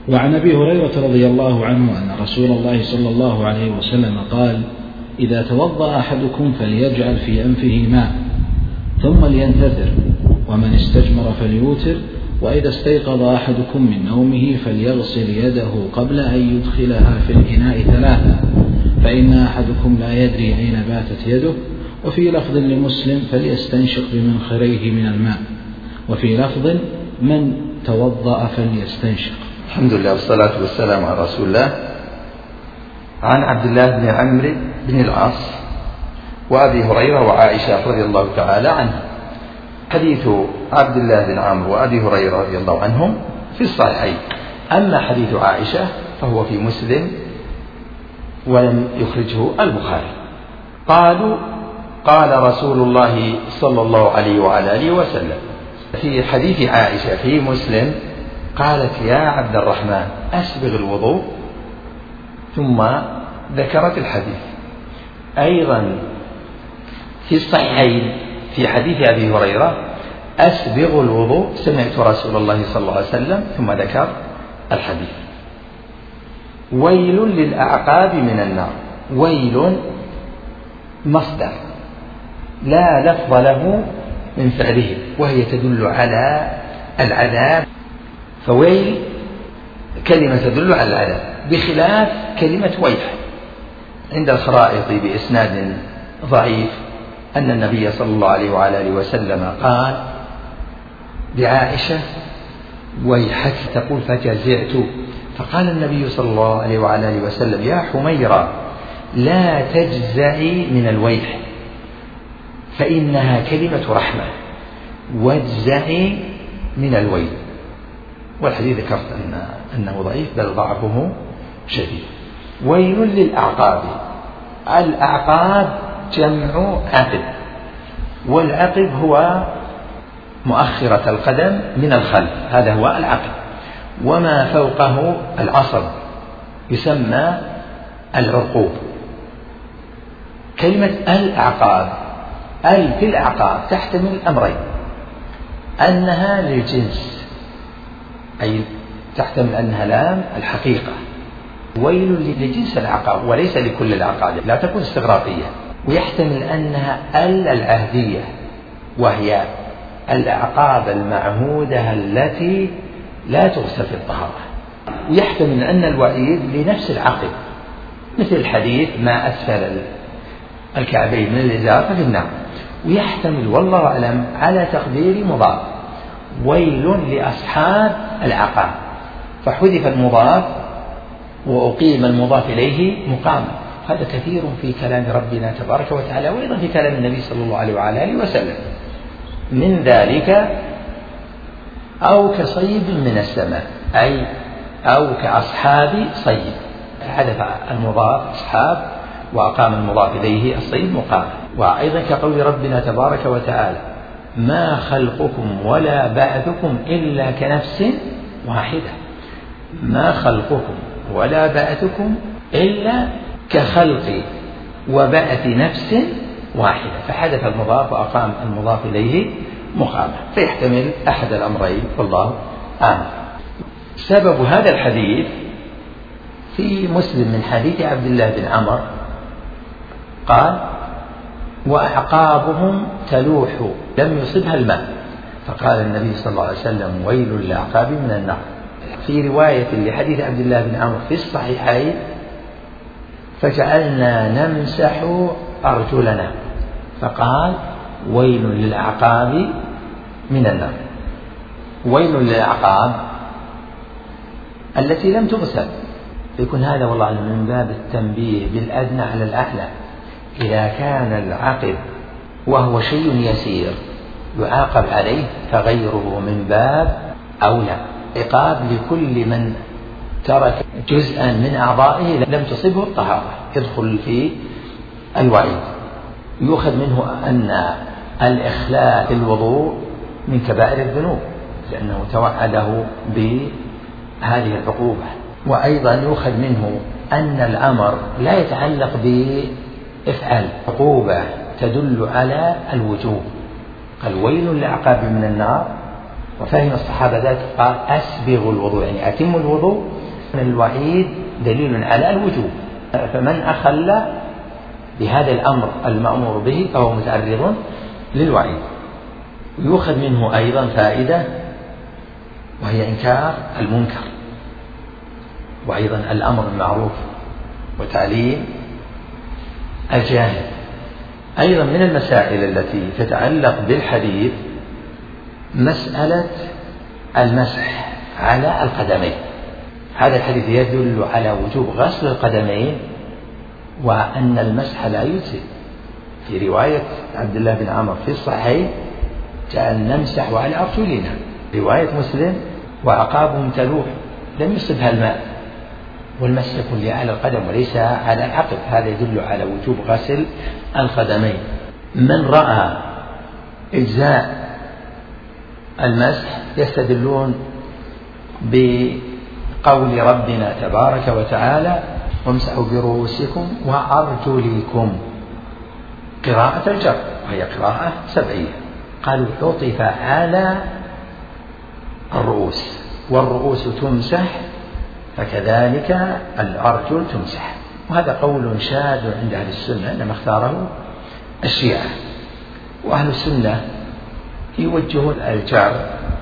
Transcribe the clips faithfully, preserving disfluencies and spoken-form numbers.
وعن أبي هريرة رضي الله عنه أن رسول الله صلى الله عليه وسلم قال: إذا توضأ أحدكم فليجعل في أنفه ماء ثم لينتثر، ومن استجمر فليوتر، وإذا استيقظ أحدكم من نومه فليغسل يده قبل أن يدخلها في الإناء ثلاثة، فإن أحدكم لا يدري أين باتت يده. وفي لفظ لمسلم: فليستنشق بمنخريه من الماء. وفي لفظ: من توضأ فليستنشق. الحمد لله والصلاة والسلام على رسول الله. عن عبد الله بن عمرو بن العاص وأبي هريرة وعائشة رضي الله تعالى عنهم. حديث عبد الله بن عمرو وأبي هريرة رضي الله عنهم في الصحيحين. أما حديث عائشة فهو في مسلم ولم يخرجه البخاري. قالوا: قال رسول الله صلى الله عليه وعلى آله وسلم. في حديث عائشة في مسلم قالت: يا عبد الرحمن أسبغ الوضوء، ثم ذكرت الحديث. أيضا في الصحيحين في حديث أبي هريرة: أسبغ الوضوء، سمعت رسول الله صلى الله عليه وسلم، ثم ذكر الحديث. ويل للأعقاب من النار. ويل مصدر لا لفظ له من فعله، وهي تدل على العذاب، فويل كلمة تدل على العذاب، بخلاف كلمة ويل عند الخرائط بإسناد ضعيف أن النبي صلى الله عليه وعلى آله وسلم قال لعائشة: ويحك، تقول فجزعت، فقال النبي صلى الله عليه وعلى آله وسلم: يا حميرة لا تجزعي من الويح، فإنها كلمة رحمة، واجزعي من الويل. والحديث ذكرت أن أنه ضعيف بل ضعفه شديد. ويل للأعقاب. الأعقاب جمع عقب، والعقب هو مؤخرة القدم من الخلف، هذا هو العقب، وما فوقه العصب يسمى العقوب. كلمة الأعقاب، ال في الأعقاب تحتمل أمرين: أنها للجنس، أي تحتمل أنها لام الحقيقة، ويل لجنس العقاب وليس لكل العقاب، لا تكون استغراقية. ويحتمل أنها ال العهدية، وهي الأعقاب المعهودة التي لا تغسل في الطهارة. ويحتمل أن الوعيد لنفس العقب، مثل الحديث: ما أسفل الكعبين من الإزار ففي النار. ويحتمل والله أعلم على تقدير مضاف: ويل لأصحاب العقاب، فحذف المضاف وأقيم المضاف إليه مقام. هذا كثير في كلام ربنا تبارك وتعالى، وأيضا في كلام النبي صلى الله عليه وعلى آله وسلم. من ذلك: أو كصيب من السماء، أي أو كأصحاب صيب، حذف المضاف أصحاب وأقام المضاف إليه الصيب مقام. وأيضا كقول ربنا تبارك وتعالى: ما خلقكم ولا بعثكم إلا كنفس واحدة. ما خلقكم ولا بعثكم إلا كخلق وبعث نفس واحدة، فحدث المضاف وأقام المضاف إليه مقامة، فيحتمل أحد الأمرين والله أعلم. سبب هذا الحديث في مسلم من حديث عبد الله بن عمر قال: وأعقابهم تلوح لم يصبها الماء، فقال النبي صلى الله عليه وسلم: ويل للأعقاب من النار. في رواية لحديث عبد الله بن عمر في الصحيحين: فجعلنا نمسح أرجلنا، فقال: ويل للأعقاب من النار. ويل للأعقاب التي لم تغسل، يكون هذا والله من باب التنبيه بالأدنى على الأعلى. إذا كان العقب وهو شيء يسير يعاقب عليه، فغيره من باب أولى. عقاب لكل من ترك جزءا من أعضائه لم تصبه الطهارة، يدخل في الوعيد. يؤخذ منه أن الإخلاء في الوضوء من كبائر الذنوب، لأنه توعده بهذه العقوبة. وأيضا يؤخذ منه أن الأمر لا يتعلق بإفعال، عقوبة تدل على الوجوب. قال: ويل للأعقاب من النار، وفهم الصحابة ذلك قال أسبغوا الوضوء، يعني أتموا الوضوء. الوعيد دليل على الوجوب، فمن أخل بهذا الأمر المأمور به فهو متعرض للوعيد. يؤخذ منه أيضا فائدة وهي إنكار المنكر، وأيضا الأمر بالمعروف وتعليم الجاهل. أيضا من المسائل التي تتعلق بالحديث مسألة المسح على القدمين. هذا الحديث يدل على وجوب غسل القدمين وأن المسح لا يجزئ. في رواية عبد الله بن عمرو في الصحيح جاء نمسح على أرجلنا، رواية مسلم وعقابهم تلوح، لم يصبها الماء، والمسح يكون على القدم وليس على العقب. هذا يدل على وجوب غسل القدمين. من رأى إجزاء المسح يستدلون بقول ربنا تبارك وتعالى وامسحوا برؤوسكم وأرجلكم، قراءة الجر وهي قراءة سبعية. قالوا عطف على الرؤوس، والرؤوس تمسح فكذلك الأرجل تمسح، وهذا قول شاذ عند أهل السنة إنما اختاره الشيعة. وأهل السنة يوجهون الجر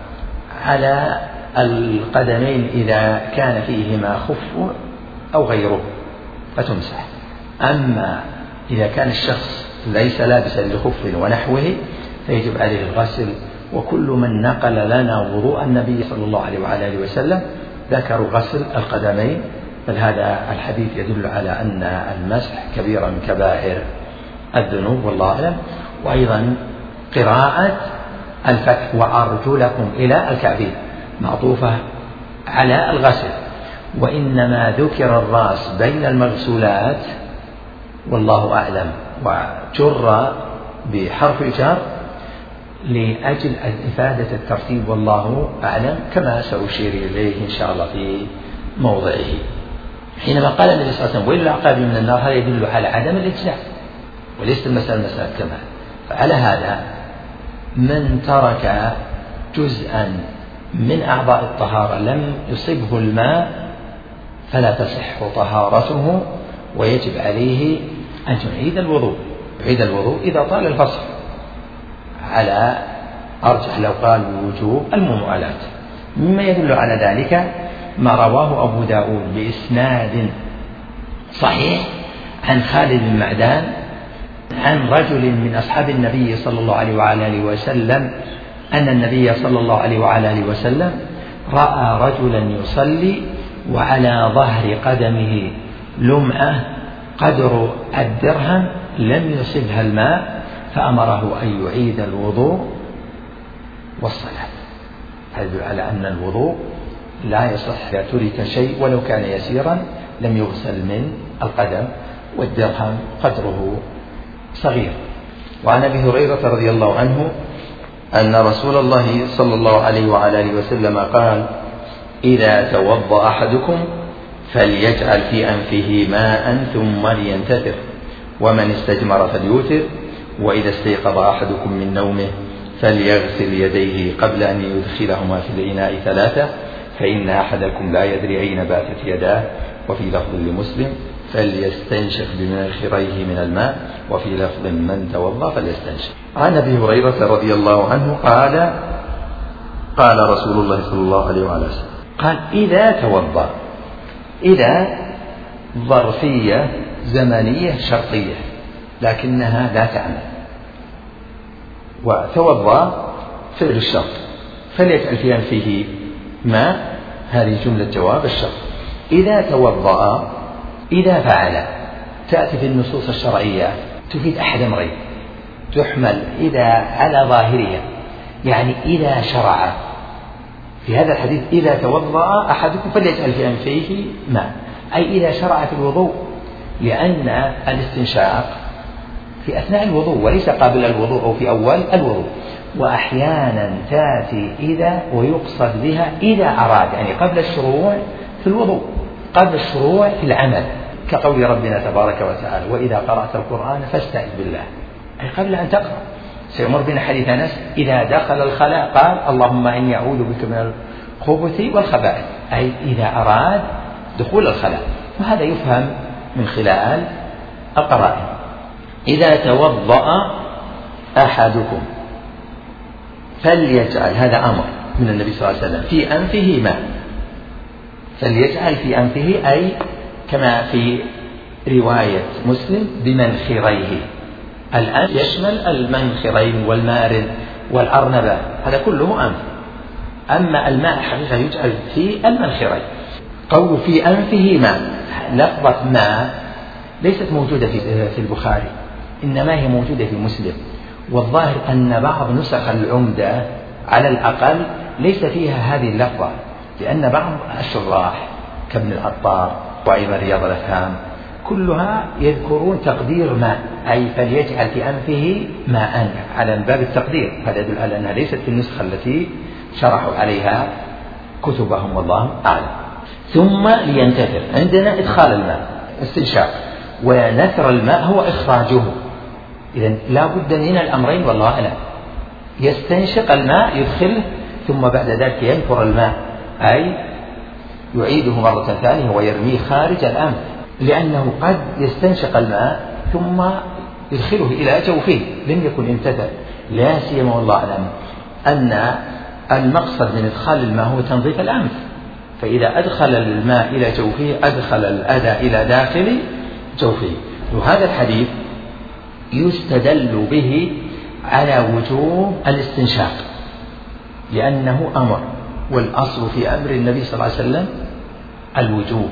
على القدمين إذا كان فيهما خف أو غيره فتمسح، أما إذا كان الشخص ليس لابسا لخف ونحوه فيجب عليه الغسل. وكل من نقل لنا وضوء النبي صلى الله عليه وعلى آله وسلم ذكروا غسل القدمين، بل هذا الحديث يدل على أن المسح كبيرة من كبائر الذنوب والله أعلم. وأيضا قراءة الفتح وأرجلكم إلى الكعبين معطوفة على الغسل، وإنما ذكر الرأس بين المغسولات والله أعلم وجر بحرف الجر لأجل إفادة الترتيب والله أعلم، كما سأشير إليه إن شاء الله في موضعه. حينما قال النبي صلى الله عليه وسلم ويل العقاب من النار، هذا يدل على عدم الإجزاء وليس المسألة مسألة كمال. فعلى هذا من ترك جزءا من أعضاء الطهارة لم يصبه الماء فلا تصح طهارته، ويجب عليه أن تعيد الوضوء يعيد الوضوء إذا طال الفصل، على أرجح لو قال بوجوب المموالات. مما يدل على ذلك ما رواه أبو داود بإسناد صحيح عن خالد بن معدان عن رجل من أصحاب النبي صلى الله عليه وعلى آله وسلم أن النبي صلى الله عليه وعلى آله وسلم رأى رجلا يصلي وعلى ظهر قدمه لمعة قدر الدرهم لم يصبها الماء، فأمره أن يعيد الوضوء والصلاة. هذا يدل على أن الوضوء لا يصح إذا ترك شيء ولو كان يسيرا لم يغسل من القدم، والدرهم قدره صغير. وعن أبي هريرة رضي الله عنه أن رسول الله صلى الله عليه وعلى آله وسلم قال إذا توضأ أحدكم فليجعل في أنفه ماء ثم لينتثر، ومن استجمر فليوتر، وإذا استيقظ أحدكم من نومه فليغسل يديه قبل أن يدخلهما في الإناء ثلاثة، فإن أحدكم لا يدري أين باتت يداه. وفي لفظ لمسلم فليستنشق بمنخريه من الماء، وفي لفظ من توضأ فليستنشق. عن أبي هريرة رضي الله عنه قال قال رسول الله صلى الله عليه وعلى وسلم قال إذا توضأ، إذا ظرفية زمنية شرطية لكنها لا تعمل، وتوضأ فعل الشرط، فليجعل في أنفه ماء، هذه جملة جواب الشرط. إذا توضأ إذا فعل تأتي في النصوص الشرعية تفيد أحد أمرين، تحمل إذا على ظاهرها، يعني إذا شرع. في هذا الحديث إذا توضأ أحدكم فليجعل في أنفه ماء، أي إذا شرع في الوضوء، لأن الاستنشاق في أثناء الوضوء وليس قبل الوضوء أو في أول الوضوء. وأحيانا تأتي إذا ويقصد بها إذا أراد، يعني قبل الشروع في الوضوء، قبل الشروع في العمل، كقول ربنا تبارك وتعالى وإذا قرأت القرآن فاستعذ بالله، أي قبل أن تقرأ. سيمر بنا حديث أنس إذا دخل الخلاء قال اللهم إني أعوذ بك من الخبث والخبائث، أي إذا أراد دخول الخلاء. وهذا يفهم من خلال القرائن. إذا توضأ أحدكم فليجعل، هذا أمر من النبي صلى الله عليه وسلم، في أنفه ماء، فليجعل في أنفه أي كما في رواية مسلم بمنخريه. الأنف يشمل المنخرين والمارن والأرنبة، هذا كله أنف. أما الماء الحقيقة يجعل في المنخرين. قول في أنفه ماء، لفظة ماء ليست موجودة في البخاري، إنما هي موجودة في مسلم. والظاهر أن بعض نسخ العمدة على الأقل ليس فيها هذه اللفظة، لأن بعض الشراح كابن العطار وأيضا رياض الأفهام كلها يذكرون تقدير ماء، أي فليجعل في أنفه ماء على باب التقدير. هذا يدل على أنها ليست في النسخة التي شرحوا عليها كتبهم والله أعلم. ثم لينتثر، عندنا إدخال الماء استنشاق، ونثر الماء هو إخراجه. إذن لا بد من الأمرين والله أعلم. يستنشق الماء يدخله، ثم بعد ذلك ينثر الماء، أي يعيده مرة ثانية ويرميه خارج الأنف، لأنه قد يستنشق الماء ثم يدخله إلى جوفه لم يكن انتثر. لا سيما والله أعلم أن المقصد من إدخال الماء هو تنظيف الأنف، فإذا أدخل الماء إلى جوفه أدخل الأذى إلى داخل جوفه. وهذا الحديث يستدل به على وجوب الاستنشاق، لأنه أمر، والأصل في أمر النبي صلى الله عليه وسلم الوجوب.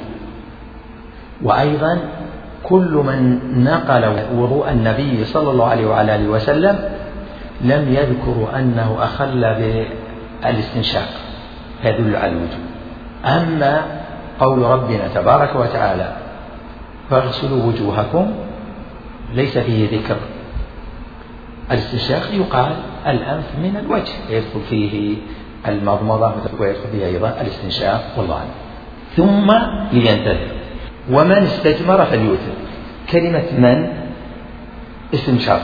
وأيضا كل من نقل وضوء النبي صلى الله عليه وعلى آله وسلم لم يذكر أنه أخل بالاستنشاق، يدل على الوجوب. أما قول ربنا تبارك وتعالى فاغسلوا وجوهكم ليس فيه ذكر الاستنشاق، يقال الأنف من الوجه يدخل فيه المضمضة ويدخل فيه أيضا الاستنشاق والله أعلم. ثم لينتثر، ومن استجمر فليوتر. كلمة من اسم شرط،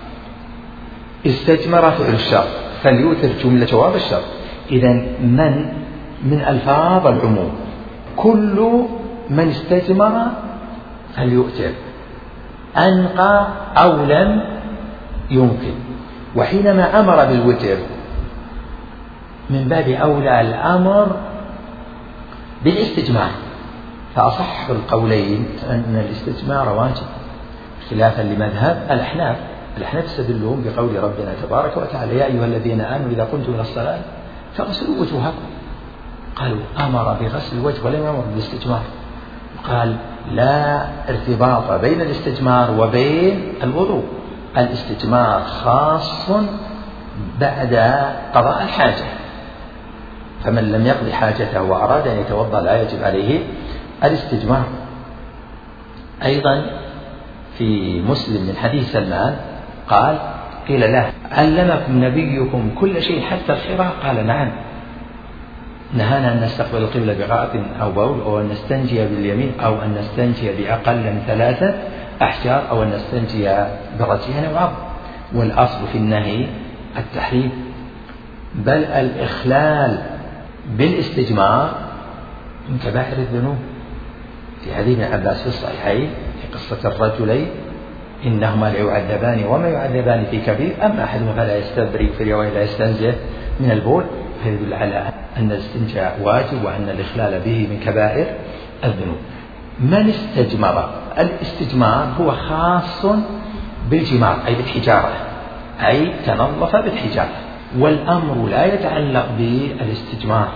استجمر فعل الشرط، فليوتر جملة جواب الشرط. إذن من من ألفاظ العموم، كل من استجمر فليؤتر، أنقى أو لم يمكن. وحينما أمر بالوتر من باب أولى الأمر بالاستجمار، فأصح القولين أن الاستجمار واجب، خلافا لمذهب الأحناف. الأحناف يستدلون بقول ربنا تبارك وتعالى يا أيها الذين آمنوا إذا قمتم إلى الصلاة فاغسلوا وجوهكم. قالوا أمر بغسل الوجه ولم يأمر بالاستجمار. قال لا ارتباط بين الاستجمار وبين الوضوء، الاستجمار خاص بعد قضاء الحاجة، فمن لم يقضي حاجته وأراد أن يتوضأ لا يجب عليه الاستجمار. أيضا في مسلم من حديث سلمان قال قيل له علمكم نبيكم كل شيء حتى الخراء؟ قال نعم، نهانا أن نستقبل القبلة بغائط أو بول، أو أن نستنجي باليمين، أو أن نستنجي بأقل من ثلاثة أحجار، أو أن نستنجي برجيان أو عظم. والأصل في النهي التحريم، بل الإخلال بالاستجمار من كبائر الذنوب. في حديث ابن عباس في الصحيحين في قصة الرجلين إنهما ليعذبان وما يعذبان في كبير، أما أحدهما فلا يستبرئ، في رواية لا يستنزه من البول، فيدل على أن الاستنجاء واجب وأن الإخلال به من كبائر الذنوب. من استجمر، الاستجمار هو خاص بالجمار أي بالحجارة، أي تنظف بالحجارة، والأمر لا يتعلق بالاستجمار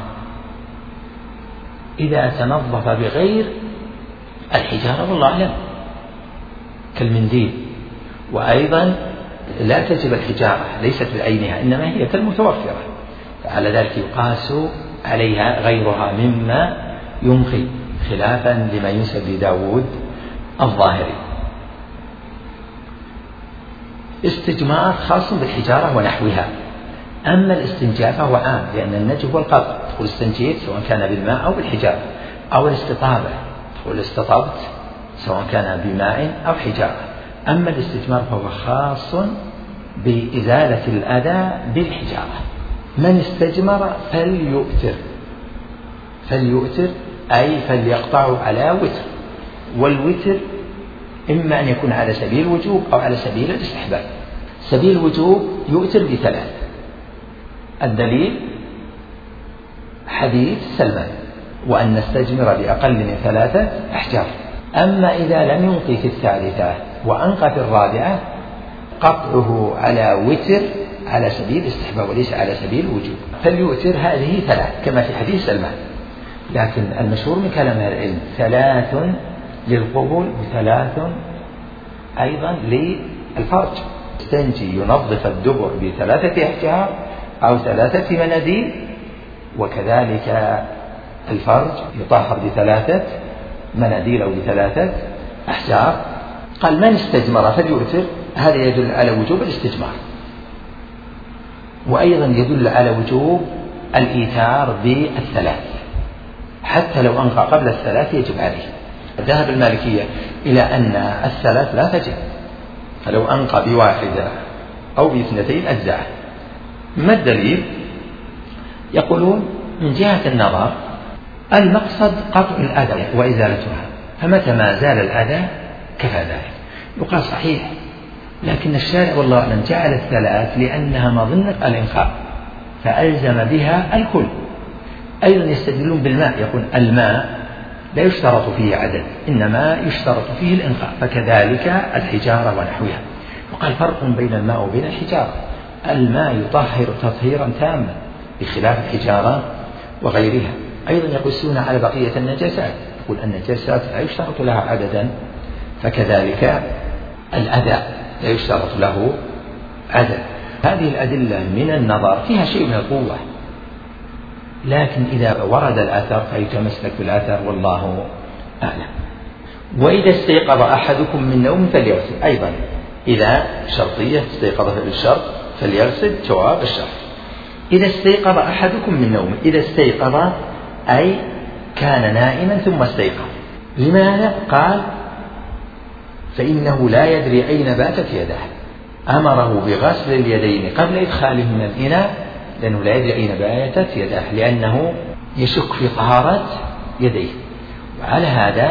إذا تنظف بغير الحجارة والله أعلم كالمنديل. وأيضا لا تجب الحجارة ليست بعينها، إنما هي كالمتوفرة، فعلى ذلك يقاس عليها غيرها مما ينقي، خلافا لما ينسب لداود الظاهري. استجمار خاص بالحجارة ونحوها. أما الاستنجاء فهو عام، لأن النجو هو القطع، تقول استنجيت سواء كان بالماء أو بالحجارة، أو الاستطابة تقول استطبت سواء كان بماء أو حجارة. أما الاستجمار فهو خاص بإزالة الأذى بالحجارة. من استجمر فليؤتر، فليؤتر أي فليقطعه على وتر، والوتر إما أن يكون على سبيل الوجوب أو على سبيل الاستحباب. سبيل الوجوب يؤتر بثلاث، الدليل حديث سلمان وأن نستجمر بأقل من ثلاثة أحجار. أما إذا لم ينقي في الثالثة وأنقى في الرابعة قطعه على وتر على سبيل الاستحباب وليس على سبيل الوجوب. فليؤتر هذه ثلاث كما في حديث سلمان، لكن المشهور من كلام العلم ثلاث للقبول وثلاث أيضا للفرج. يستنجي ينظف الدبر بثلاثة أحجار أو ثلاثة مناديل، وكذلك الفرج يطهر بثلاثة مناديل أو بثلاثة أحجار. قال من استجمر فليؤتر، هذا يدل على وجوب الاستجمار، وأيضا يدل على وجوب الإيتار بالثلاث، حتى لو أنقى قبل الثلاث يجب عليه. ذهب المالكية إلى أن الثلاث لا تجب، فلو أنقى بواحدة أو باثنتين أجزاء. ما الدليل؟ يقولون من جهة النظر المقصد قطع الأذى وإزالتها، فمتى ما زال الأذى كفى ذلك. يقال صحيح، لكن الشارع والله أعلم جعل الثلاث لأنها مظنة الإنقاء فألزم بها الكل. أيضا يستدلون بالماء، يقول الماء لا يشترط فيه عدد إنما يشترط فيه الإنقاء، فكذلك الحجارة ونحوها. وقال فرق بين الماء وبين الحجارة، الماء يطهر تطهيرا تاما بخلاف الحجارة وغيرها. أيضا يقسون على بقية النجاسات، يقول النجاسات لا يشترط لها عددا، فكذلك الأذى لا يشترط له عدد. هذه الأدلة من النظر فيها شيء من القوة، لكن إذا ورد الأثر فيتمسك بالأثر والله أعلم. وإذا استيقظ أحدكم من نوم فليغسل، أيضا إذا شرطية استيقظ في الشرط فليغسل جواب الشرط. إذا استيقظ أحدكم من نوم، إذا استيقظ أي كان نائما ثم استيقظ. لماذا؟ قال فإنه لا يدري أين باتت يده، أمره بغسل اليدين قبل إدخالهما الإناء، لأنه لا يدري أين باتت يده، لأنه يشك في طهارة يديه. وعلى هذا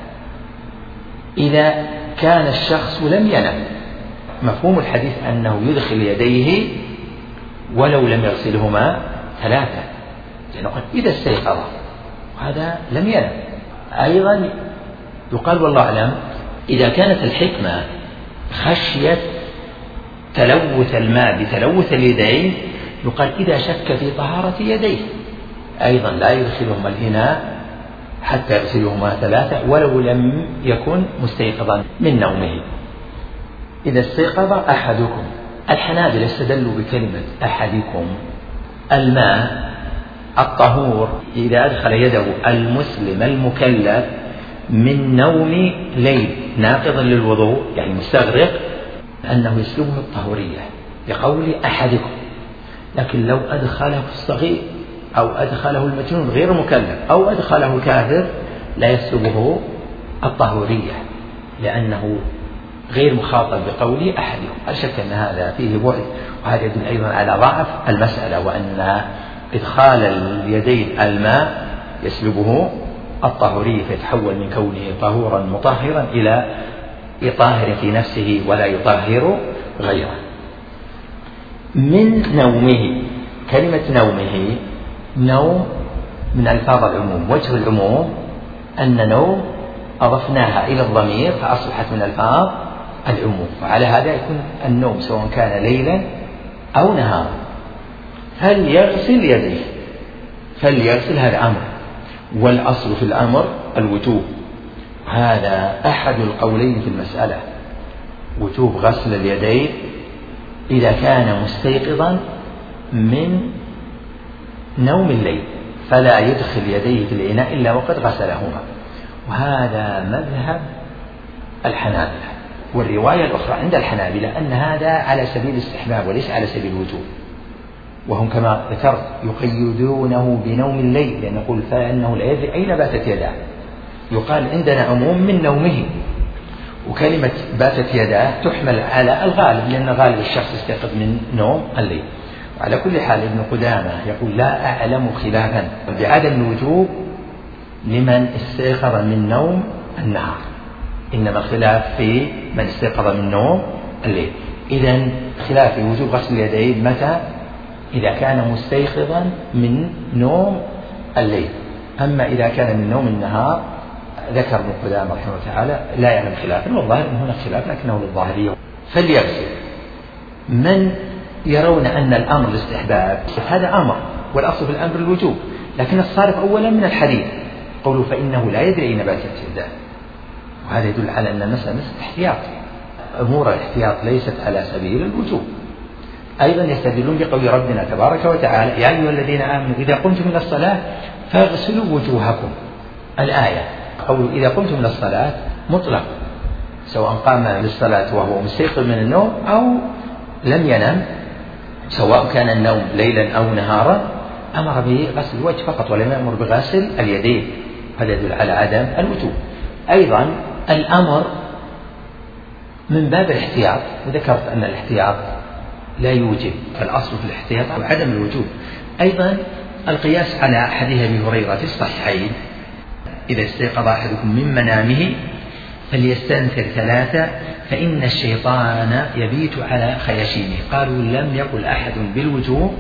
إذا كان الشخص لم ينم، مفهوم الحديث أنه يدخل يديه ولو لم يغسلهما ثلاثة، لأنه قال إذا استيقظ، هذا لم ينم. أيضا يقال والله أعلم إذا كانت الحكمة خشية تلوث الماء بتلوث اليدين، يقال إذا شك في طهارة يديه أيضا لا يدخلهما الإناء حتى يغسلهما ثلاثة ولو لم يكن مستيقظا من نومه. إذا استيقظ أحدكم، الحنابلة استدلوا بكلمة أحدكم، الماء الطهور إذا أدخل يده المسلم المكلف من نوم ليل ناقضا للوضوء يعني مستغرق، أنه يسلبه الطهورية بقول أحدكم. لكن لو أدخله الصغير أو أدخله المجنون غير مكلف أو أدخله الكافر لا يسلبه الطهورية، لأنه غير مخاطب بقول أحدهم. لا شك أن هذا فيه بعد، وهذا يدل أيضا على ضعف المسألة، وأن إدخال اليدين الماء يسلبه الطهورية فيتحول من كونه طهورا مطهرا إلى يطهر في نفسه ولا يطهر غيره. من نومه، كلمة نومه نوم من ألفاظ العموم، وجه العموم أن نوم أضفناها إلى الضمير فأصبحت من ألفاظ العموم، وعلى هذا يكون النوم سواء كان ليلا أو نهارا. فليغسل يديه، فليغسل هذا أمر، والأصل في الأمر الوجوب، هذا أحد القولين في المسألة، وجوب غسل اليدين إذا كان مستيقظا من نوم الليل، فلا يدخل يديه في الإناء إلا وقد غسلهما، وهذا مذهب الحنابلة. والرواية الأخرى عند الحنابلة أن هذا على سبيل الاستحباب وليس على سبيل الوجوب، وهم كما ذكرت يقيدونه بنوم الليل، لأن نقول فإنه لا يدري أين باتت يداه، يقال عندنا عموم من نومه، وكلمة باتت يداه تحمل على الغالب، لأن غالب الشخص يستيقظ من نوم الليل. وعلى كل حال ابن قدامة يقول لا أعلم خلافا بعدم الوجوب لمن استيقظ من نوم النهار، إنما الخلاف في من استيقظ من نوم الليل. إذن خلاف في وجوب غسل اليدين متى؟ إذا كان مستيقظا من نوم الليل. أما إذا كان من نوم النهار ذكر ابن قدامة رحمه الله تعالى لا يعلم خلافا، والظاهر أن هناك خلاف لكنه للظاهرية. فليغسل. من يرون أن الأمر الاستحباب هذا أمر، والأصل في الأمر الوجوب، لكن الصارف أولا من الحديث قوله فإنه لا يدري أين باتت يداه، وهذا يدل على أن المسألة احتياط. أمور الاحتياط ليست على سبيل الوجوب. أيضا يستدلون بقول ربنا تبارك وتعالى يا أيها الذين آمنوا إذا قمتم إلى الصلاة فاغسلوا وجوهكم. الآية قول إذا قمتم إلى الصلاة مطلق، سواء قام للصلاة وهو مستيقظ من النوم أو لم ينم، سواء كان النوم ليلا أو نهارا، أمر بغسل الوجه فقط ولم يأمر بغسل اليدين، هذا يدل على عدم الوجوب. أيضا الأمر من باب الاحتياط، وذكرت أن الاحتياط لا يوجب، فالأصل في الاحتياط عدم الوجوب. أيضا القياس على حديث أبي هريرة في الصحيحين إذا استيقظ أحدكم من منامه فليستنثر ثلاثة فإن الشيطان يبيت على خياشيمه. قالوا لم يقل أحد بالوجوب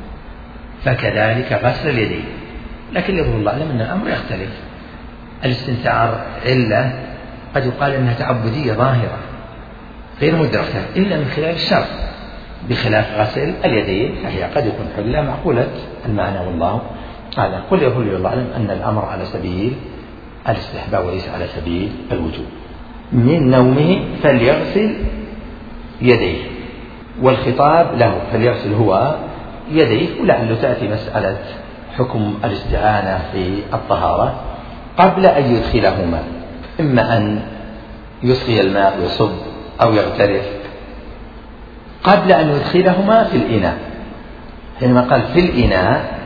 فكذلك غسل اليدين، لكن يظهر الله أعلم أن الأمر يختلف. الاستنثار علة قد يقال أنها تعبدية ظاهرة غير مدركة إلا من خلال الشرع، بخلاف غسل اليدين فهي قد يكون حلة معقولة المعنى، والله أعلم. قل يقول الله أعلم أن الأمر على سبيل الاستحباب وليس على سبيل الوجوب. من نومه فليغسل يديه، والخطاب له فليغسل هو يديه، ولعله تأتي مسألة حكم الاستعانة في الطهارة قبل أن يدخلهما، إما أن يسقي الماء ويصب أو يغترف قبل أن يدخلهما في الإناء. حينما قال في الإناء،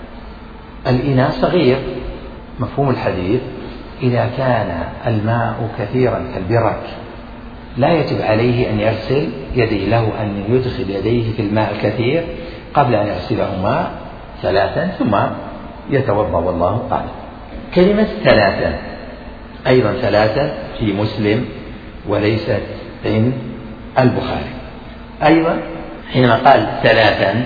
الإناء صغير، مفهوم الحديث إذا كان الماء كثيرا كالبرك لا يجب عليه أن يغسل يديه، له أن يدخل يديه في الماء الكثير قبل أن يغسلهما ثلاثا ثم يتوضأ، والله أعلم. كلمة ثلاثا أيضا ثلاثا في مسلم وليست عند البخاري. أيضا حينما قال ثلاثا،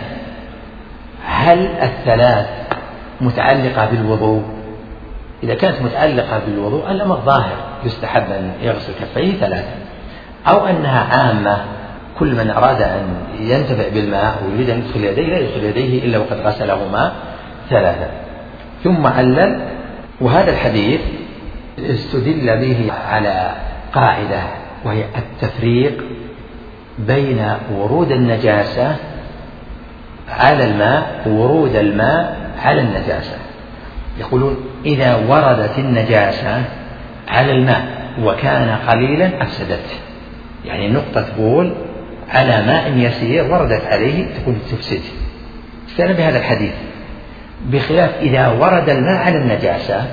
هل الثلاث متعلقة بالوضوء؟ إذا كانت متعلقة بالوضوء الأمر ظاهر، يستحب أن يغسل كفيه ثلاثا، أو أنها عامة كل من أراد أن ينتفع بالماء ويريد أن يدخل يديه لا يدخل يديه إلا وقد غسلهما ثلاثا. ثم علل، وهذا الحديث استدل به على قاعدة وهي التفريق بين ورود النجاسة على الماء وورود الماء على النجاسة. يقولون إذا وردت النجاسة على الماء وكان قليلا أفسدته، يعني نقطة بول على ماء يسير وردت عليه تكون تفسد، استدل بهذا الحديث. بخلاف إذا ورد الماء على النجاسة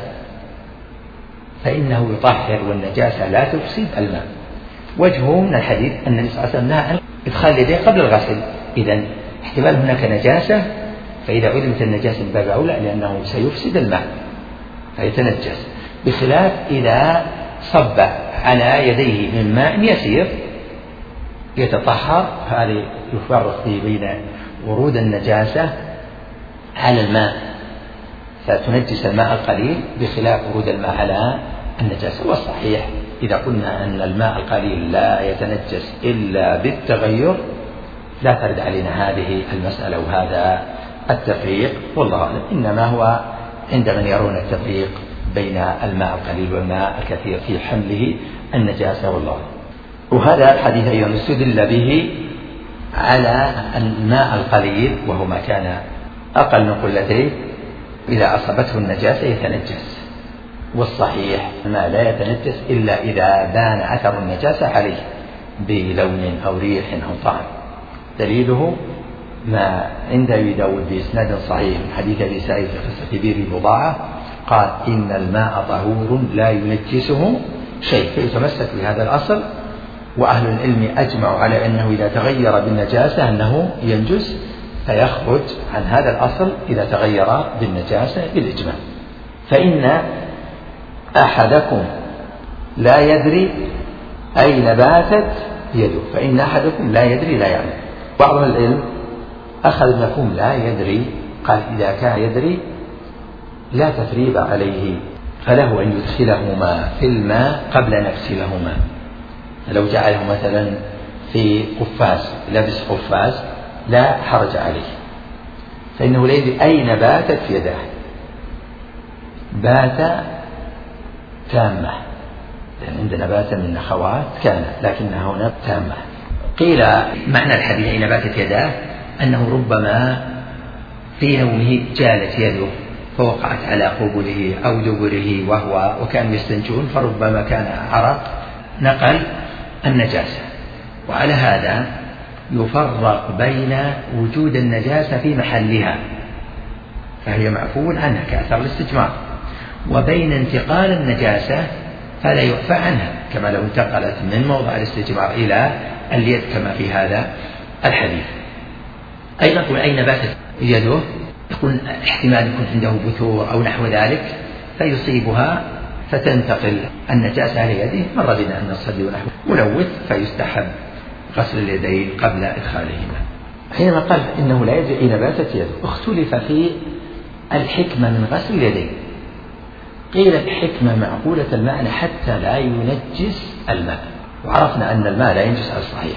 فإنه يطهر والنجاسة لا تفسد الماء. وجهه من الحديث أن النبي صلى الله عليه وسلم نهى عن إدخال اليدين قبل الغسل، إذن احتمال هناك نجاسة، فإذا علمت النجاسة من باب أولى لأنه سيفسد الماء فيتنجس، بخلاف إذا صب على يديه من ماء يسير يتطهر، هذا يفرق فيه بين ورود النجاسة على الماء فتنجس الماء القليل بخلاف ورود الماء على النجاسة. والصحيح إذا قلنا أن الماء القليل لا يتنجس إلا بالتغير لا ترد علينا هذه المسألة وهذا التفريق، والله أعلم. إنما هو عند من يرون التفريق بين الماء القليل والماء الكثير في حمله النجاسة، والله. وهذا الحديث أيضا استدل به على الماء القليل وهو ما كان أقل من قلتين إذا أصابته النجاسة يتنجس، والصحيح ما لا يتنجس إلا إذا بان أثر النجاسة عليه بلون أو ريح أو طعم. دليله ما عند أبي داود بإسناد صحيح من حديث أبي سعيد في قصة بئر بضاعة قال إن الماء طهور لا ينجسه شيء فيتمسك بهذا الأصل. وأهل العلم أجمعوا على أنه إذا تغير بالنجاسة أنه ينجس، فيخرج عن هذا الأصل إذا تغير بالنجاسة بالإجماع. فإن أحدكم لا يدري أين باتت يده، فإن أحدكم لا يدري لا يعلم. بعض العلم أخذ مفهوم لا يدري، قال إذا كان يدري لا تثريب عليه، فله أن يدخلهما في الماء قبل أن يغسلهما. لو جعله مثلا في قفاز، لبس قفاز، لا حرج عليه، فإنه لا يدري أين باتت يداه. بات تامة، لأن عندنا بات من أخوات كان، لكنها هنا تامة. قيل معنى الحديث أين باتت يداه أنه ربما في نومه جالت يده فوقعت على قبله أو دبره وهو وكان يستنجون، فربما كان عرق نقل النجاسة. وعلى هذا يفرق بين وجود النجاسة في محلها فهي معفو عنها كأثر الاستجمار، وبين انتقال النجاسة فلا يعفى عنها، كما لو انتقلت من موضع الاستجمار إلى اليد كما في هذا الحديث. أيضا يقول أين باتت يده، يكون احتمال يكون عنده بثور أو نحو ذلك فيصيبها فتنتقل النجاسة على يده. مر بنا أن الصدي ونحوه ملوث فيستحب غسل اليدين قبل إدخالهما. حينما قال إنه لا يدري أين باتت يده، اختلف في الحكمة من غسل اليدين. قيل الحكمة معقولة المعنى حتى لا ينجس الماء، وعرفنا أن الماء لا ينجس على الصحيح،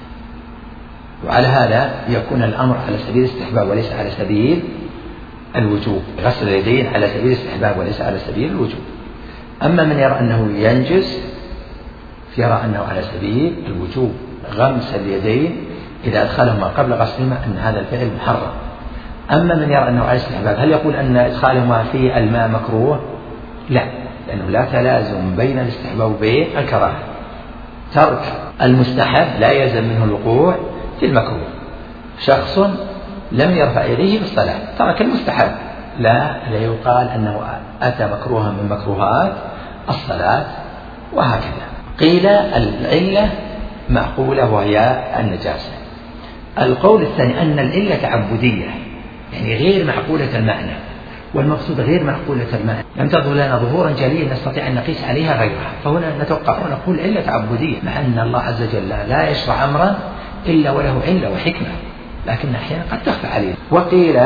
وعلى هذا يكون الأمر على سبيل الاستحباب وليس على سبيل الوجوب. غسل اليدين على سبيل الاستحباب وليس على سبيل الوجوب. أما من يرى أنه ينجس يرى أنه على سبيل الوجوب، غمس اليدين إذا أدخلهما قبل غسلهما أن هذا الفعل محرم. أما من يرى أنه على الاستحباب، هل يقول أن إدخالهما في الماء مكروه؟ لا، لأنه لا تلازم بين الاستحباب وبين الكراهة. ترك المستحب لا يلزم منه الوقوع في المكروه. شخص لم يرفع يديه في الصلاة ترك المستحب، لا لا يقال أنه أتى مكروها من مكروهات الصلاة، وهكذا. قيل العلة معقولة وهي النجاسة. القول الثاني أن العلة تعبدية، يعني غير معقولة المعنى، والمقصود غير معقولة المعنى لم تظهر لنا ظهورا جليا نستطيع أن نقيس عليها غيرها، فهنا نتوقع ونقول علة تعبدية، مع أن الله عز وجل لا يشرع أمرا إلا وله علة وحكمة، لكن أحيانا قد تخفى عليه. وقيل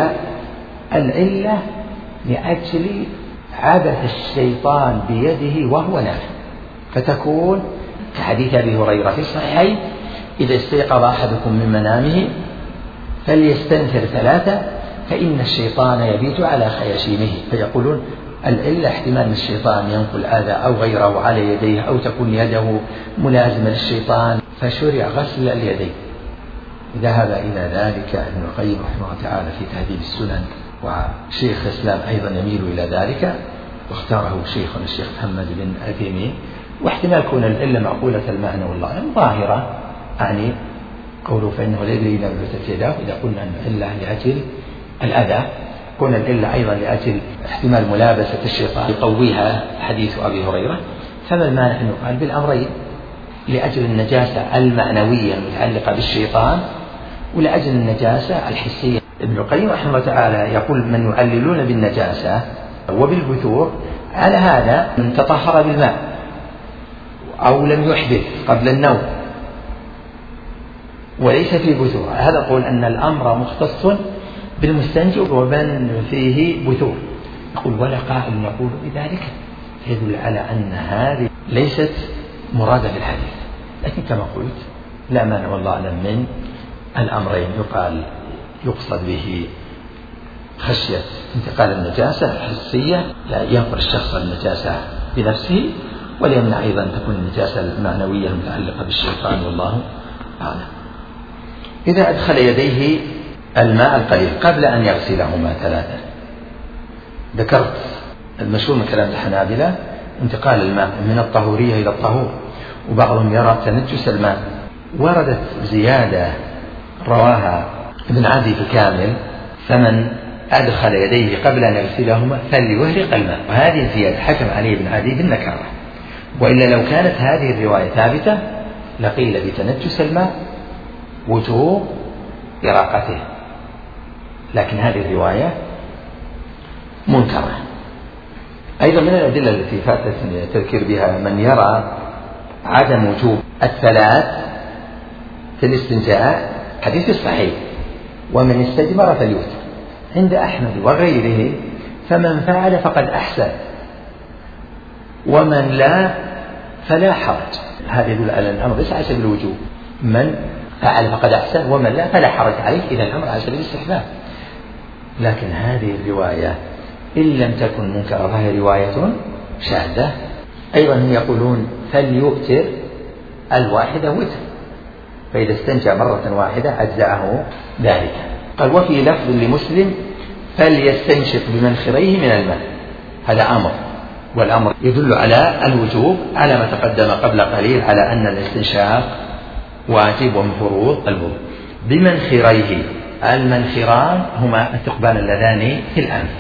العلة لأجل عبث الشيطان بيده وهو نام، فتكون كحديث أبي هريرة في الصحيحين: إذا استيقظ أحدكم من منامه فليستنثر ثلاثة فإن الشيطان يبيت على خياشيمه. فيقولون العلة احتمال من الشيطان ينقل أذى أو غيره على يديه، أو تكون يده ملازمة للشيطان، فشرع غسل اليدين. ذهب إلى ذلك ابن القيم رحمه الله تعالى في تهذيب السنن، وشيخ الإسلام أيضا يميل إلى ذلك، واختاره شيخنا الشيخ محمد بن عثيمين. واحتمال كون العلة معقولة المعنى والله ظاهرة، يعني قوله فإنه لا يدري إذا باتت يداه، إذا قلنا أن العلة لأجل الأذى، كون العلة أيضا لأجل احتمال ملابسة الشيطان يقويها حديث أبي هريرة، فما المانع أن يقال بالأمرين: لأجل النجاسة المعنوية المتعلقة بالشيطان، ولأجل النجاسة الحسية. ابن القيم رحمه الله تعالى يقول: من يعللون بالنجاسة وبالبثور على هذا من تطهر بالماء أو لم يحدث قبل النوم وليس فيه بثور، هذا قول أن الأمر مختص بالمستنجي ومن فيه بثور. يقول: ولا قائل يقول بذلك، يدل على أن هذه ليست مرادة في الحديث. لكن كما قلت لا مانع والله أعلم من الأمرين، يقال يقصد به خشية انتقال النجاسة الحسية، لا ينقل الشخص النجاسة بنفسه، وليمنع أيضا تكون النجاسة المعنوية المتعلقة بالشيطان، والله أعلم. إذا أدخل يديه الماء القليل قبل أن يغسلهما ثلاثة، ذكرت المشهور من كلام الحنابلة انتقال الماء من الطهورية إلى الطهور، وبعضهم يرى تنجس الماء. وردت زيادة رواها ابن عدي في الكامل: فمن أدخل يديه قبل أن يغسلهما فليهرق الماء. وهذه الزيادة حكم عليه ابن عدي بالنكارة، وإلا لو كانت هذه الرواية ثابتة لقيل بتنجس الماء وجوب إراقته، لكن هذه الرواية منكرة. أيضا من الأدلة التي فاتتني التذكير بها من يرى عدم وجوب الثلاث في الاستنجاء حديث الصحيح ومن استجمر فليوتر عند أحمد وغيره، فمن فعل فقد أحسن ومن لا فلا حرج. هذا يدل على الأمر ليس على سبيل الوجوب، من فعل فقد أحسن ومن لا فلا حرج عليه، إذا الأمر على سبيل الاستحباب. لكن هذه الرواية إن لم تكن منكرة فهي رواية شاذة. أيضا هم يقولون فليؤتر الواحدة وتر، فإذا استنجى مرة واحدة أجزأه ذلك. قال وفي لفظ لمسلم فليستنشق بمنخريه من الماء، هذا أمر، والأمر يدل على الوجوب على ما تقدم قبل قليل على أن الاستنشاق واجب ومن فروض الوضوء. بمنخريه، المنخران هما الثقبان اللذان في الأنف،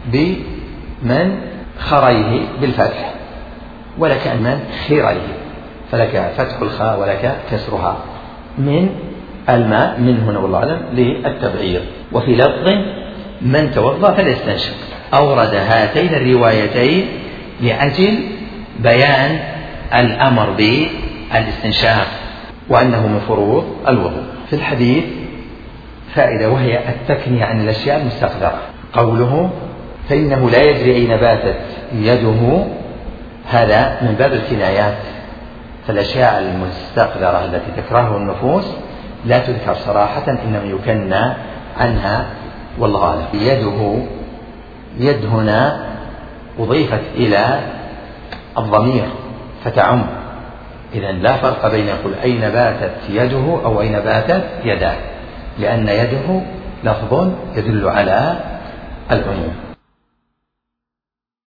بمنخريه بالفتح ولك منخريه، فلك فتح الخاء ولك كسرها، من الماء من هنا والله أعلم للتبعير. وفي لفظ من توضأ فليستنشق. أورد هاتين الروايتين لأجل بيان الأمر بالاستنشاق وأنه من فروض الوضوء. في الحديث فائدة وهي التكنية عن الأشياء المستقذرة، قوله فإنه لا يدري أين باتت يده، هذا من باب الكنايات، فالأشياء المستقذرة التي تكرهه النفوس لا تذكر صراحة، إنما يكنى عنها والله أعلم. يده، يد هنا أضيفت إلى الضمير فتعم، إذن لا فرق بين يقول أين باتت يده أو أين باتت يداه، لأن يده لفظ يدل على العموم.